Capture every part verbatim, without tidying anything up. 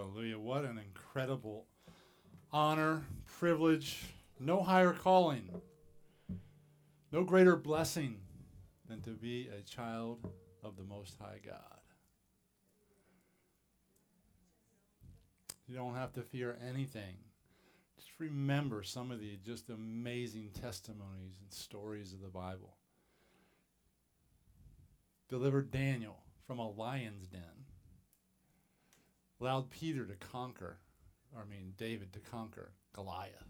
Hallelujah. What an incredible honor, privilege, no higher calling, no greater blessing than to be a child of the Most High God. You don't have to fear anything. Just remember some of the just amazing testimonies and stories of the Bible. Delivered Daniel from a lion's den. Allowed Peter to conquer, or I mean David to conquer Goliath.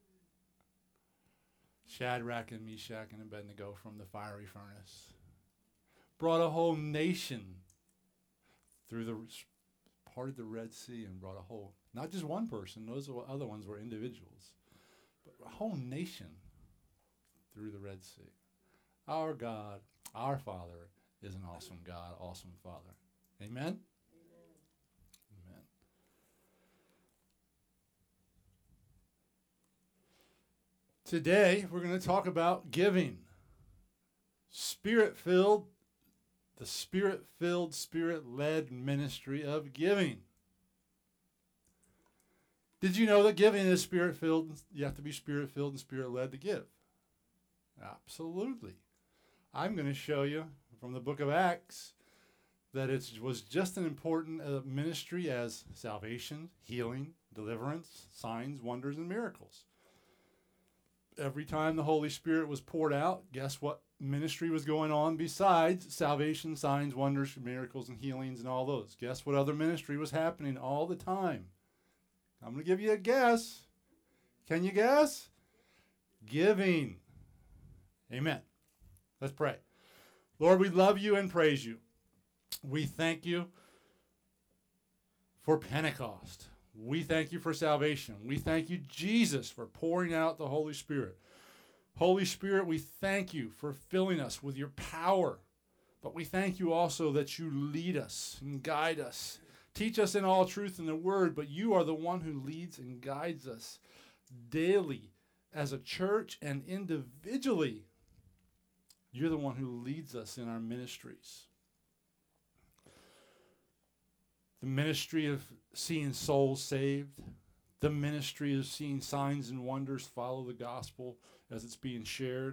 Shadrach and Meshach and Abednego from the fiery furnace. Brought a whole nation through the, parted the Red Sea and brought a whole, not just one person, those other ones were individuals, but a whole nation through the Red Sea. Our God, our Father, is an awesome God, awesome Father. Amen? Amen. Today, we're going to talk about giving. Spirit-filled, the Spirit-filled, Spirit-led ministry of giving. Did you know that giving is Spirit-filled? You have to be Spirit-filled and Spirit-led to give. Absolutely. I'm going to show you from the book of Acts that it was just as important a ministry as salvation, healing, deliverance, signs, wonders, and miracles. Every time the Holy Spirit was poured out, guess what ministry was going on besides salvation, signs, wonders, miracles, and healings and all those? Guess what other ministry was happening all the time? I'm going to give you a guess. Can you guess? Giving. Amen. Let's pray. Lord, we love you and praise you. We thank you for Pentecost. We thank you for salvation. We thank you, Jesus, for pouring out the Holy Spirit. Holy Spirit, we thank you for filling us with your power. But we thank you also that you lead us and guide us. Teach us in all truth in the word, but you are the one who leads and guides us daily as a church and individually. You're the one who leads us in our ministries. The ministry of seeing souls saved. The ministry of seeing signs and wonders follow the gospel as it's being shared.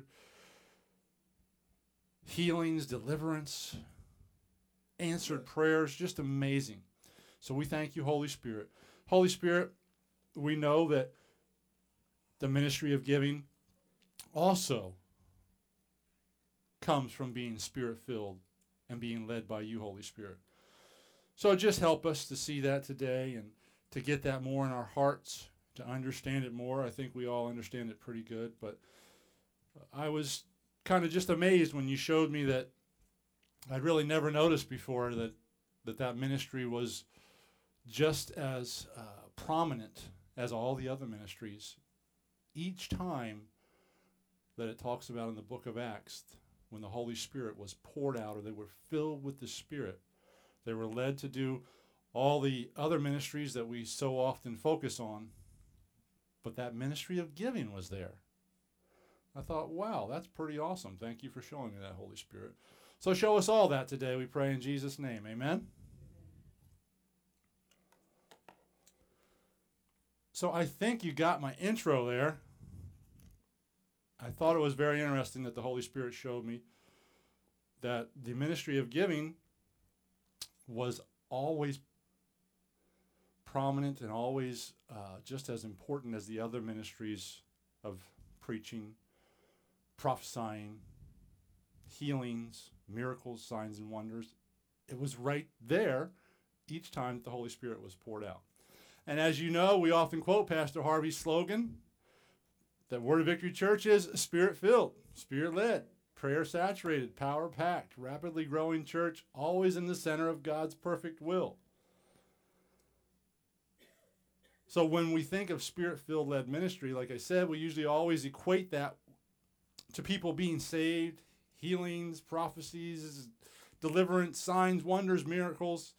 Healings, deliverance, answered prayers, just amazing. So we thank you, Holy Spirit. Holy Spirit, we know that the ministry of giving also comes from being Spirit-filled and being led by you, Holy Spirit. So just help us to see that today and to get that more in our hearts, to understand it more. I think we all understand it pretty good, but I was kind of just amazed when you showed me that I'd really never noticed before that that, that ministry was just as uh, prominent as all the other ministries. Each time that it talks about in the book of Acts, when the Holy Spirit was poured out or they were filled with the Spirit, they were led to do all the other ministries that we so often focus on, but that ministry of giving was there. I thought, wow, that's pretty awesome. Thank you for showing me that, Holy Spirit. So show us all that today, we pray in Jesus' name. Amen? So I think you got my intro there. I thought it was very interesting that the Holy Spirit showed me that the ministry of giving was always prominent and always uh, just as important as the other ministries of preaching, prophesying, healings, miracles, signs, and wonders. It was right there each time the Holy Spirit was poured out. And as you know, we often quote Pastor Harvey's slogan that Word of Victory Church is Spirit-filled, Spirit-led, prayer-saturated, power-packed, rapidly growing church, always in the center of God's perfect will. So when we think of Spirit-filled led ministry, like I said, we usually always equate that to people being saved, healings, prophecies, deliverance, signs, wonders, miracles.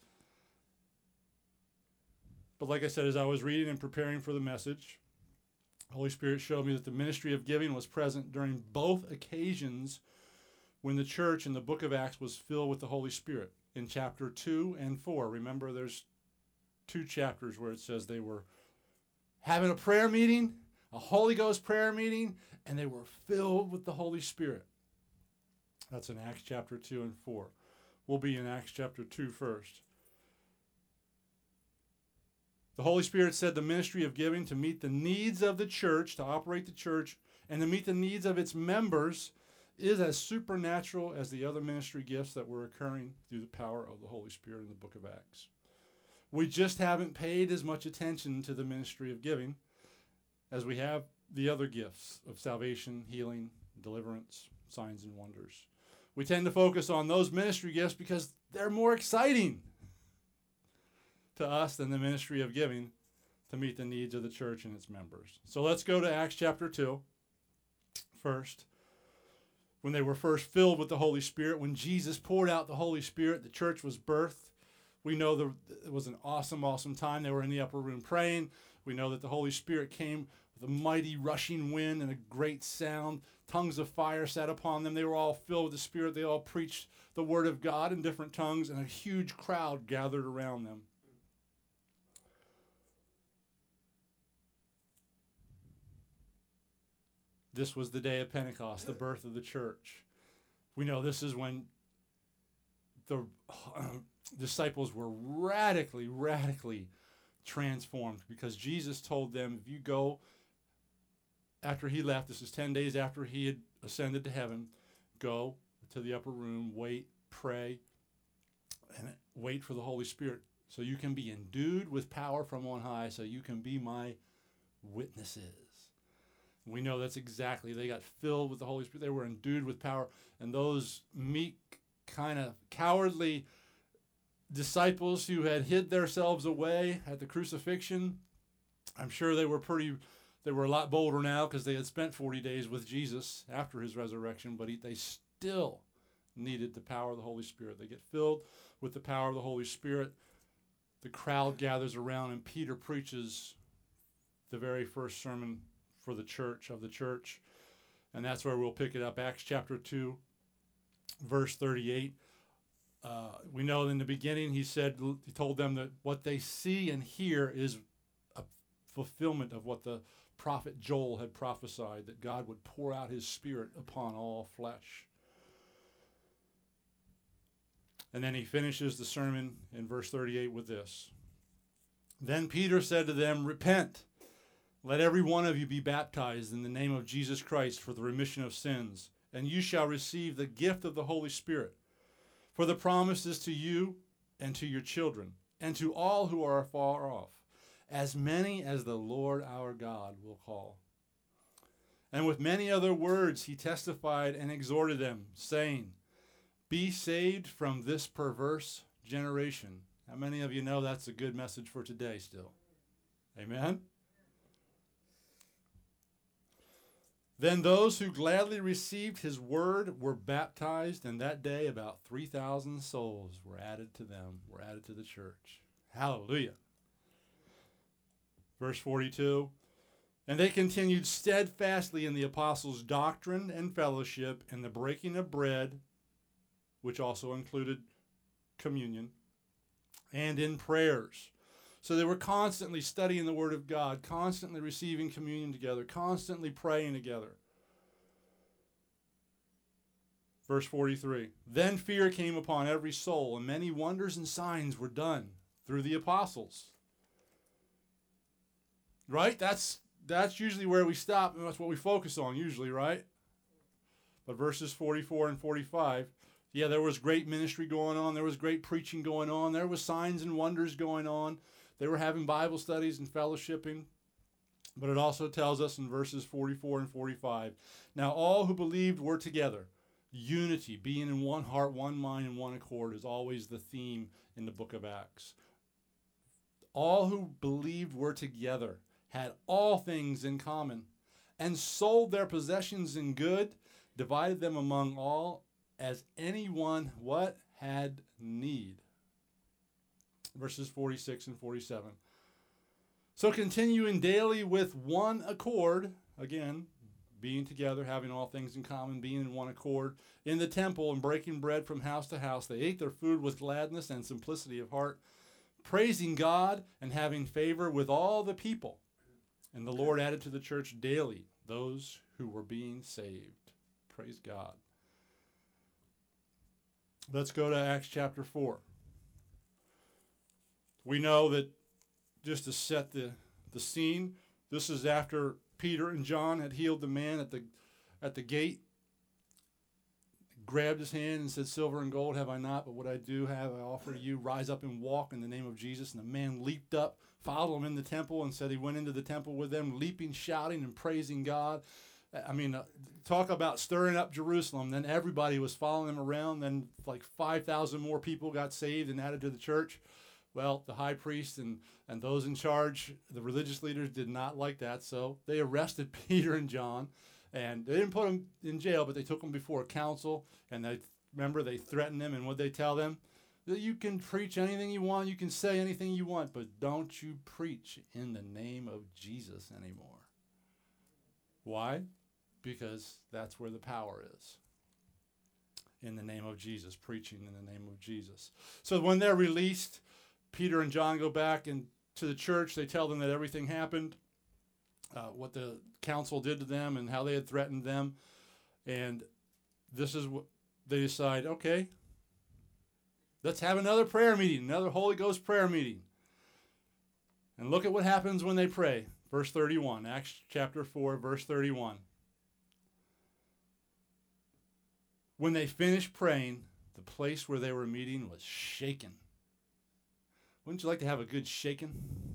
But like I said, as I was reading and preparing for the message, Holy Spirit showed me that the ministry of giving was present during both occasions when the church in the book of Acts was filled with the Holy Spirit. In chapter two and four, remember there's two chapters where it says they were having a prayer meeting, a Holy Ghost prayer meeting, and they were filled with the Holy Spirit. That's in Acts chapter two and four. We'll be in Acts chapter two first. The Holy Spirit said the ministry of giving to meet the needs of the church, to operate the church, and to meet the needs of its members is as supernatural as the other ministry gifts that were occurring through the power of the Holy Spirit in the book of Acts. We just haven't paid as much attention to the ministry of giving as we have the other gifts of salvation, healing, deliverance, signs, and wonders. We tend to focus on those ministry gifts because they're more exciting to us than the ministry of giving to meet the needs of the church and its members. So let's go to Acts chapter two first. When they were first filled with the Holy Spirit, when Jesus poured out the Holy Spirit, the church was birthed. We know the, it was an awesome, awesome time. They were in the upper room praying. We know that the Holy Spirit came with a mighty rushing wind and a great sound. Tongues of fire sat upon them. They were all filled with the Spirit. They all preached the word of God in different tongues, and a huge crowd gathered around them. This was the day of Pentecost, the birth of the church. We know this is when the uh, disciples were radically, radically transformed, because Jesus told them, if you go after he left, this is ten days after he had ascended to heaven, go to the upper room, wait, pray, and wait for the Holy Spirit so you can be endued with power from on high, so you can be my witnesses. We know that's exactly, they got filled with the Holy Spirit. They were endued with power. And those meek, kind of cowardly disciples who had hid themselves away at the crucifixion, I'm sure they were pretty, they were a lot bolder now because they had spent forty days with Jesus after his resurrection, but he, they still needed the power of the Holy Spirit. They get filled with the power of the Holy Spirit. The crowd gathers around, and Peter preaches the very first sermon for the church, of the church. And that's where we'll pick it up. Acts chapter two, verse thirty-eight. Uh, we know in the beginning he said, he told them that what they see and hear is a fulfillment of what the prophet Joel had prophesied, that God would pour out his Spirit upon all flesh. And then he finishes the sermon in verse thirty-eight with this. Then Peter said to them, repent. Let every one of you be baptized in the name of Jesus Christ for the remission of sins, and you shall receive the gift of the Holy Spirit. For the promise is to you and to your children, and to all who are far off, as many as the Lord our God will call. And with many other words he testified and exhorted them, saying, be saved from this perverse generation. How many of you know that's a good message for today still? Amen? Then those who gladly received his word were baptized, and that day about three thousand souls were added to them, were added to the church. Hallelujah. Verse forty-two, and they continued steadfastly in the apostles' doctrine and fellowship, and the breaking of bread, which also included communion, and in prayers. So they were constantly studying the Word of God, constantly receiving communion together, constantly praying together. Verse forty-three, then fear came upon every soul, and many wonders and signs were done through the apostles. Right? That's that's usually where we stop, and that's what we focus on usually, right? But verses forty-four and forty-five, yeah, there was great ministry going on. There was great preaching going on. There was signs and wonders going on. They were having Bible studies and fellowshipping. But it also tells us in verses forty-four and forty-five, now all who believed were together. Unity, being in one heart, one mind, and one accord is always the theme in the book of Acts. All who believed were together, had all things in common, and sold their possessions in good, divided them among all, as anyone what had need. Verses forty-six and forty-seven. So continuing daily with one accord, again, being together, having all things in common, being in one accord, in the temple and breaking bread from house to house, they ate their food with gladness and simplicity of heart, praising God and having favor with all the people. And the Lord added to the church daily those who were being saved. Praise God. Let's go to Acts chapter four. We know that, just to set the, the scene, this is after Peter and John had healed the man at the at the gate, grabbed his hand and said, "Silver and gold have I not, but what I do have I offer to you. Rise up and walk in the name of Jesus." And the man leaped up, followed him in the temple, and said he went into the temple with them, leaping, shouting, and praising God. I mean, uh, talk about stirring up Jerusalem. Then everybody was following him around. Then like five thousand more people got saved and added to the church. Well, the high priest and, and those in charge, the religious leaders, did not like that, so they arrested Peter and John. And they didn't put them in jail, but they took them before a council. And they remember, they threatened them. And what they tell them? That you can preach anything you want. You can say anything you want. But don't you preach in the name of Jesus anymore. Why? Because that's where the power is. In the name of Jesus. Preaching in the name of Jesus. So when they're released, Peter and John go back and to the church. They tell them that everything happened. Uh, what the council did to them and how they had threatened them. And this is what they decide, okay, let's have another prayer meeting, another Holy Ghost prayer meeting. And look at what happens when they pray. Verse thirty-one, Acts chapter four, verse thirty-one. When they finished praying, the place where they were meeting was shaken. Wouldn't you like to have a good shaking?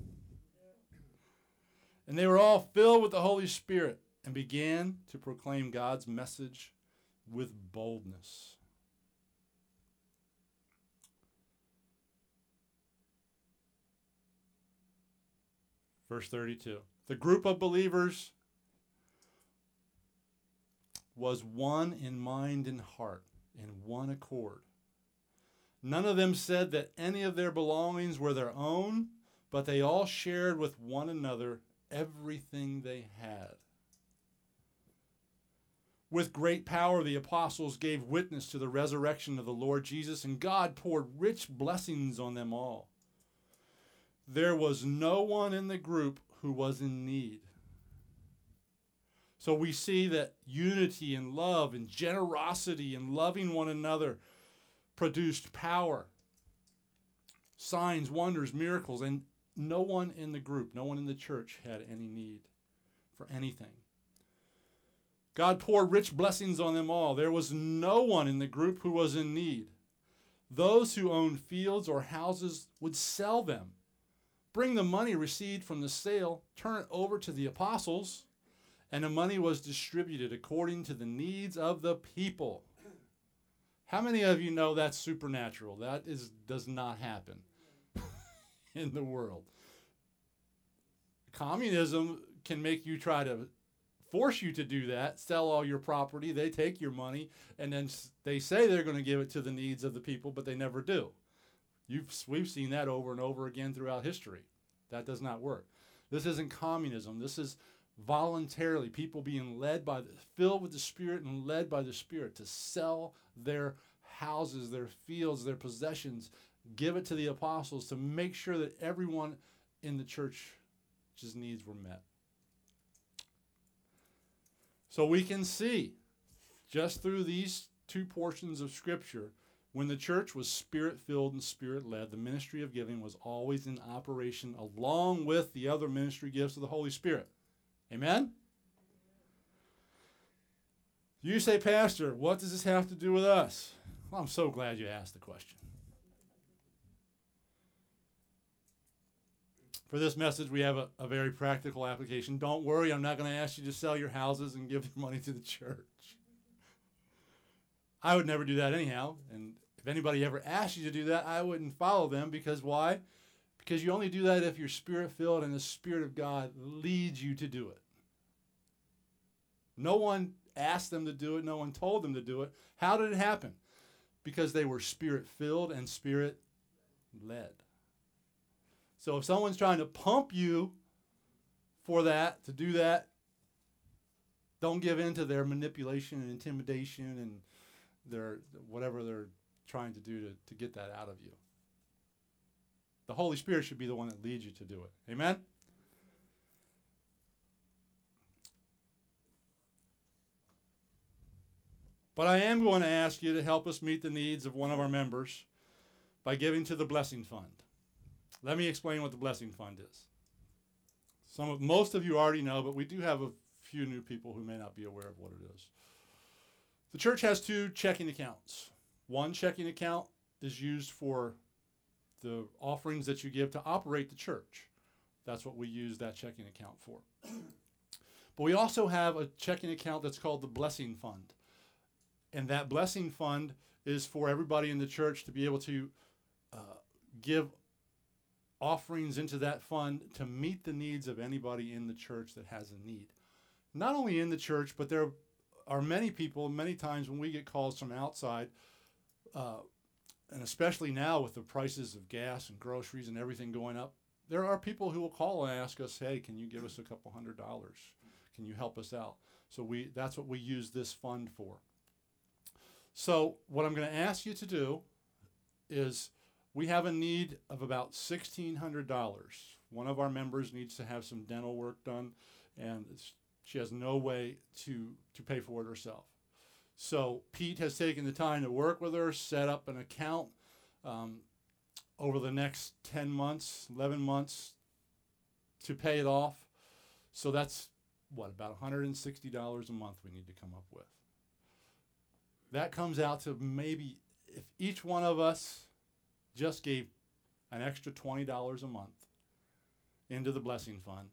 And they were all filled with the Holy Spirit and began to proclaim God's message with boldness. Verse thirty-two. The group of believers was one in mind and heart, in one accord. None of them said that any of their belongings were their own, but they all shared with one another everything they had. With great power, the apostles gave witness to the resurrection of the Lord Jesus, and God poured rich blessings on them all. There was no one in the group who was in need. So we see that unity and love and generosity and loving one another produced power, signs, wonders, miracles, and no one in the group, no one in the church had any need for anything. God poured rich blessings on them all. There was no one in the group who was in need. Those who owned fields or houses would sell them, bring the money received from the sale, turn it over to the apostles, and the money was distributed according to the needs of the people. How many of you know that's supernatural? That is does not happen in the world. Communism can make you try to force you to do that, sell all your property, they take your money, and then they say they're going to give it to the needs of the people, but they never do. You've, we've seen that over and over again throughout history. That does not work. This isn't communism. This is voluntarily people being led by the, filled with the Spirit and led by the Spirit to sell their houses, their fields, their possessions, give it to the apostles to make sure that everyone in the church's needs were met. So we can see just through these two portions of Scripture, when the church was Spirit-filled and Spirit-led, the ministry of giving was always in operation along with the other ministry gifts of the Holy Spirit. Amen? You say, Pastor, what does this have to do with us? Well, I'm so glad you asked the question. For this message, we have a, a very practical application. Don't worry, I'm not going to ask you to sell your houses and give your money to the church. I would never do that anyhow. And if anybody ever asked you to do that, I wouldn't follow them. Because why? Because you only do that if you're Spirit-filled and the Spirit of God leads you to do it. No one asked them to do it. No one told them to do it. How did it happen? Because they were Spirit-filled and Spirit-led. So if someone's trying to pump you for that, to do that, don't give in to their manipulation and intimidation and their whatever they're trying to do to, to get that out of you. The Holy Spirit should be the one that leads you to do it. Amen? But I am going to ask you to help us meet the needs of one of our members by giving to the Blessing Fund. Let me explain what the Blessing Fund is. Some of, most of you already know, but we do have a few new people who may not be aware of what it is. The church has two checking accounts. One checking account is used for the offerings that you give to operate the church. That's what we use that checking account for. But we also have a checking account that's called the Blessing Fund. And that Blessing Fund is for everybody in the church to be able to uh, give offerings into that fund to meet the needs of anybody in the church that has a need. Not only in the church, but there are many people, many times when we get calls from outside, uh, and especially now with the prices of gas and groceries and everything going up, there are people who will call and ask us, hey, can you give us a couple hundred dollars? Can you help us out? So we that's what we use this fund for. So what I'm going to ask you to do is we have a need of about sixteen hundred dollars. One of our members needs to have some dental work done, and she has no way to, to pay for it herself. So Pete has taken the time to work with her, set up an account um, over the next ten months, eleven months to pay it off. So that's, what, about one hundred sixty dollars a month we need to come up with. That comes out to maybe, if each one of us just gave an extra twenty dollars a month into the Blessing Fund,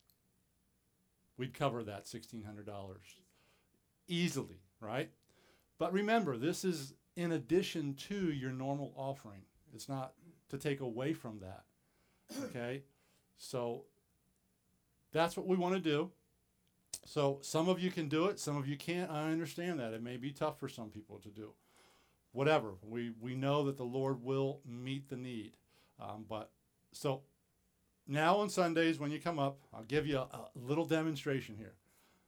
we'd cover that sixteen hundred dollars easily, right? But remember, this is in addition to your normal offering. It's not to take away from that, okay? So that's what we want to do. So some of you can do it, some of you can't. I understand that. It may be tough for some people to do. Whatever. We we know that the Lord will meet the need. Um, but so now on Sundays when you come up, I'll give you a, a little demonstration here.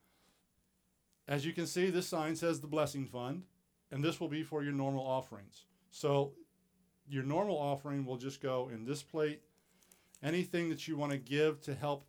As you can see, this sign says the Blessing Fund, and this will be for your normal offerings. So your normal offering will just go in this plate. Anything that you want to give to help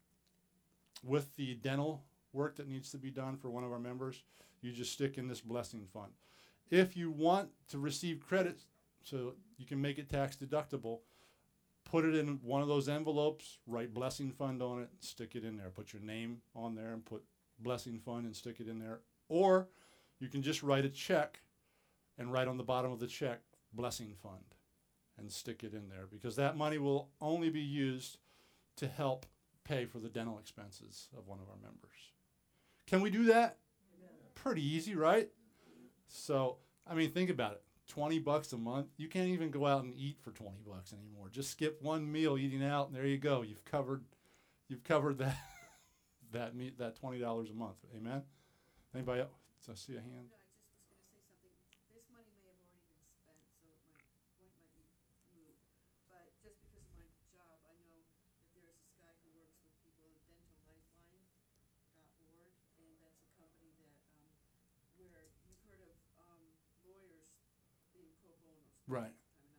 with the dental work that needs to be done for one of our members, you just stick in this Blessing Fund. If you want to receive credit so you can make it tax deductible, put it in one of those envelopes, write Blessing Fund on it, stick it in there. Put your name on there and put Blessing Fund and stick it in there. Or you can just write a check and write on the bottom of the check, Blessing Fund, and stick it in there, because that money will only be used to help pay for the dental expenses of one of our members. Can we do that? Yeah. Pretty easy, right? So, I mean, think about it. twenty bucks a month. You can't even go out and eat for twenty bucks anymore. Just skip one meal eating out, and there you go. You've covered you've covered that that meat, that twenty dollars a month. Amen? Anybody else? I see a hand. Right.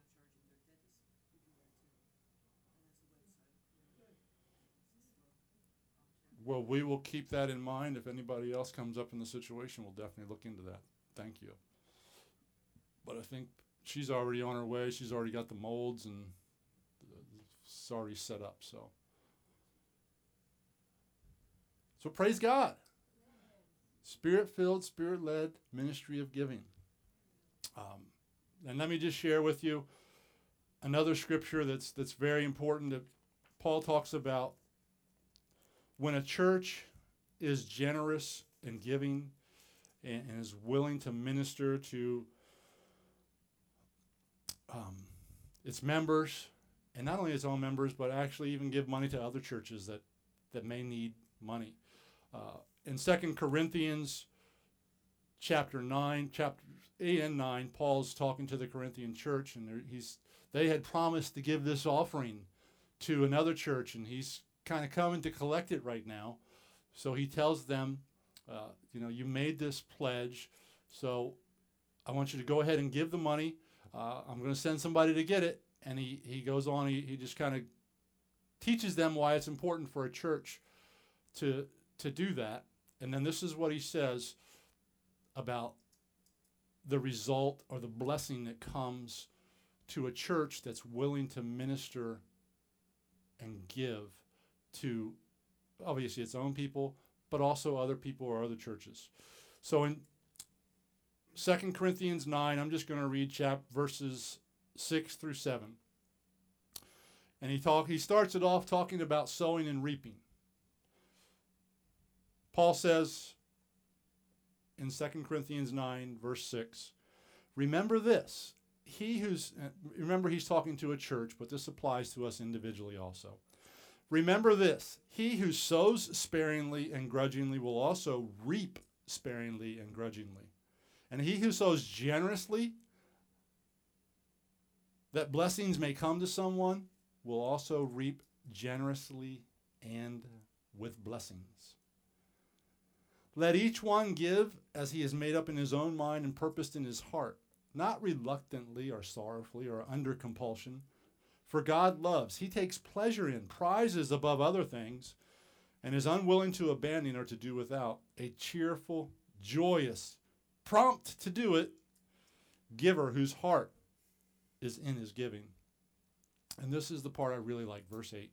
Well, we will keep that in mind. If anybody else comes up in the situation, we'll definitely look into that. Thank you. But I think she's already on her way. She's already got the molds, and it's already set up. So, so praise God. Spirit-filled, Spirit-led ministry of giving. Um, And let me just share with you another scripture that's that's very important that Paul talks about. When a church is generous in giving and, and is willing to minister to um, its members, and not only its own members, but actually even give money to other churches that, that may need money. Uh, in Second Corinthians chapter nine, chapter eight and nine, Paul's talking to the Corinthian church, and he's they had promised to give this offering to another church, and he's kind of coming to collect it right now. So he tells them, uh, you know, you made this pledge, so I want you to go ahead and give the money. Uh, I'm going to send somebody to get it, and he, he goes on, he, he just kind of teaches them why it's important for a church to to do that. And then this is what he says about the result or the blessing that comes to a church that's willing to minister and give to, obviously, its own people, but also other people or other churches. So in Second Corinthians nine, I'm just going to read chap verses six through seven. And he talk he starts it off talking about sowing and reaping. Paul says in Second Corinthians nine, verse six, remember this, he who's, remember he's talking to a church, but this applies to us individually also. Remember this, he who sows sparingly and grudgingly will also reap sparingly and grudgingly. And he who sows generously, that blessings may come to someone, will also reap generously and with blessings. Let each one give as he has made up in his own mind and purposed in his heart, not reluctantly or sorrowfully or under compulsion. For God loves, he takes pleasure in, prizes above other things, and is unwilling to abandon or to do without, a cheerful, joyous, prompt to do it, giver whose heart is in his giving. And this is the part I really like, verse eight.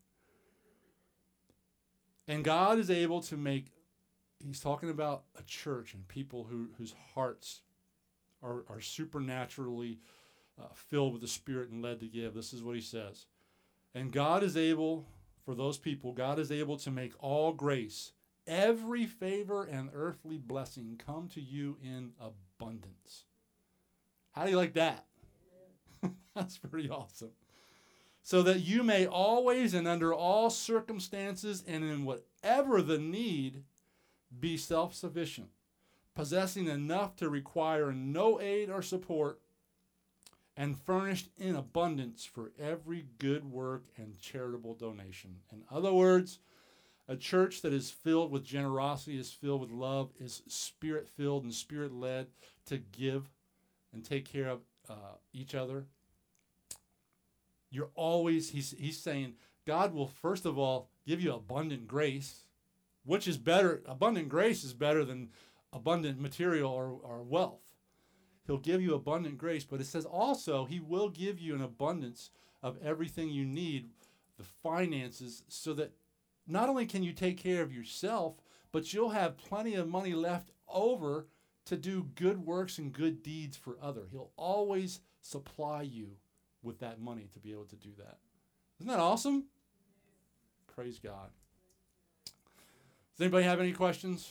And God is able to make, he's talking about a church and people who whose hearts are, are supernaturally uh, filled with the Spirit and led to give. This is what he says. And God is able, for those people, God is able to make all grace, every favor and earthly blessing come to you in abundance. How do you like that? That's pretty awesome. So that you may always and under all circumstances and in whatever the need be self-sufficient, possessing enough to require no aid or support, and furnished in abundance for every good work and charitable donation. In other words, a church that is filled with generosity, is filled with love, is Spirit-filled and Spirit-led to give and take care of uh, each other. You're always, he's, he's saying, God will first of all give you abundant grace, which is better, abundant grace is better than abundant material or, or wealth. He'll give you abundant grace, but it says also he will give you an abundance of everything you need, the finances, so that not only can you take care of yourself, but you'll have plenty of money left over to do good works and good deeds for others. He'll always supply you with that money to be able to do that. Isn't that awesome? Praise God. Does anybody have any questions?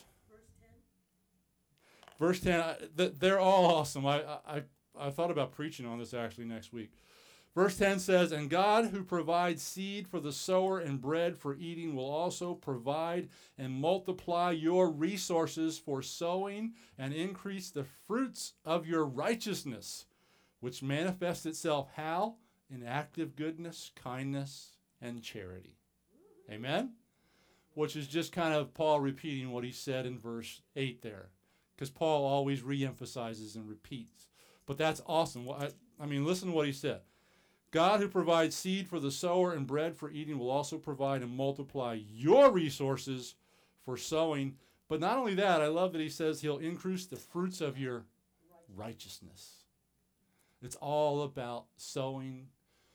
Verse ten, I, th- they're all awesome. I, I I thought about preaching on this actually next week. Verse ten says, and God who provides seed for the sower and bread for eating will also provide and multiply your resources for sowing and increase the fruits of your righteousness, which manifests itself how? In active goodness, kindness, and charity. Amen? Which is just kind of Paul repeating what he said in verse eight there. Because Paul always reemphasizes and repeats. But that's awesome. I, I mean, listen to what he said. God who provides seed for the sower and bread for eating will also provide and multiply your resources for sowing. But not only that, I love that he says he'll increase the fruits of your righteousness. It's all about sowing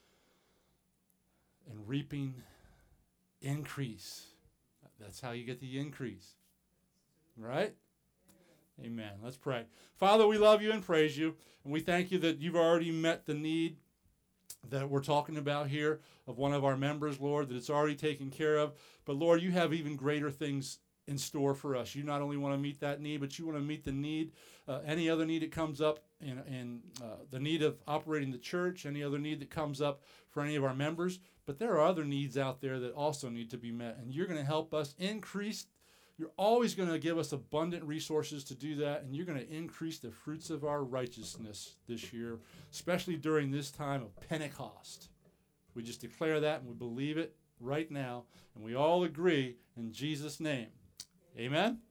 and reaping increase. That's how you get the increase. Right? Amen. Let's pray. Father, we love you and praise you, and we thank you that you've already met the need that we're talking about here of one of our members, Lord, that it's already taken care of. But, Lord, you have even greater things in store for us. You not only want to meet that need, but you want to meet the need, uh, any other need that comes up, in, in uh, the need of operating the church, any other need that comes up for any of our members. But there are other needs out there that also need to be met, and you're going to help us increase. You're always going to give us abundant resources to do that, and you're going to increase the fruits of our righteousness this year, especially during this time of Pentecost. We just declare that, and we believe it right now, and we all agree in Jesus' name. Amen?